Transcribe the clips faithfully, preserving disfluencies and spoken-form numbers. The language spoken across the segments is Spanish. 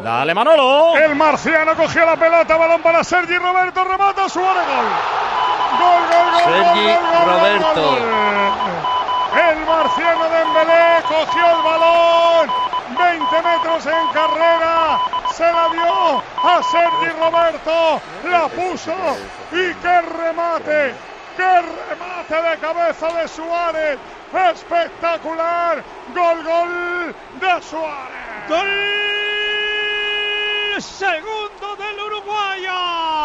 Dale, Manolo. El marciano cogió la pelota, balón para Sergi Roberto, remata Suárez, gol. Gol, gol, gol. Sergi gol, gol, Roberto. Gol, gol. El marciano Dembélé cogió el balón, veinte metros en carrera, se la dio a Sergi Roberto, la puso y qué remate, qué remate de cabeza de Suárez, espectacular, gol, gol de Suárez. Gol segundo del uruguayo.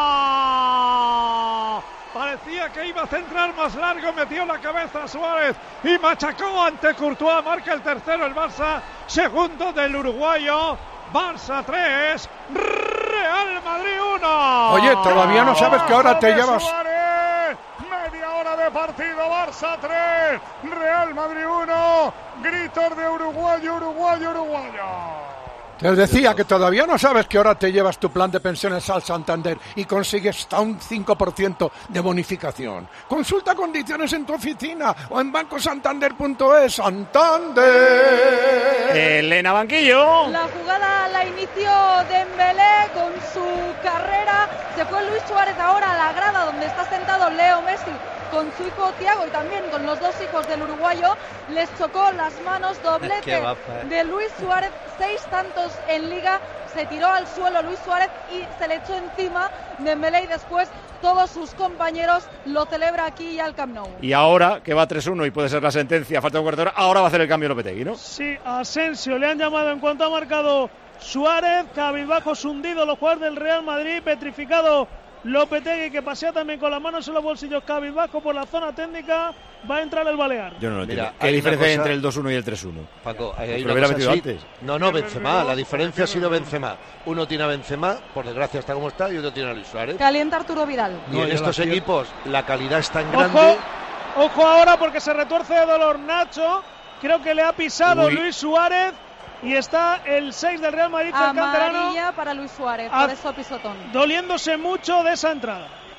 Parecía que iba a centrar más largo, metió la cabeza a Suárez y machacó ante Courtois. Marca el tercero el Barça, segundo del uruguayo. Barça tres, Real Madrid uno. Oye, todavía no sabes que ahora te llevas... Suárez, media hora de partido, Barça tres, Real Madrid uno. Gritos de uruguayo, uruguayo, uruguayo. Te decía que todavía no sabes que ahora te llevas tu plan de pensiones al Santander y consigues hasta un cinco por ciento de bonificación. Consulta condiciones en tu oficina o en banco santander punto es. ¡Santander! Elena Banquillo. La jugada la inició Dembélé con su carrera. Se fue Luis Suárez ahora a la grada donde está sentado Leo Messi con su hijo Thiago y también con los dos hijos del uruguayo. Les chocó las manos, doblete de Luis Suárez, seis tantos en Liga. Se tiró al suelo Luis Suárez y se le echó encima Dembélé y después todos sus compañeros lo celebra aquí ya al Camp Nou. Y ahora que va tres uno y puede ser la sentencia, falta un cuarto de hora, ahora va a hacer el cambio Lopetegui, ¿no? Sí, Asensio le han llamado en cuanto ha marcado Suárez, cabizbajos hundidos los jugadores del Real Madrid, petrificado Lopetegui, que pasea también con las manos en los bolsillos, cabizbajo por la zona técnica. Va a entrar el Balear. Yo no lo entiendo. Mira, ¿Qué hay diferencia hay una cosa- entre el dos uno y el tres uno? Paco, hay, hay Pero una hubiera cosa metido así. antes. No, no, Benzema. La diferencia ha sido Benzema. Uno tiene a Benzema, por desgracia está como está, y otro tiene a Luis Suárez. Calienta Arturo Vidal. Y en estos equipos la calidad es tan Ojo, grande. ojo ahora porque se retuerce de dolor Nacho. Creo que le ha pisado Uy. Luis Suárez. Y está el seis del Real Madrid, el canterano, Amarilla para Luis Suárez, Ah. por eso pisotón. doliéndose mucho de esa entrada.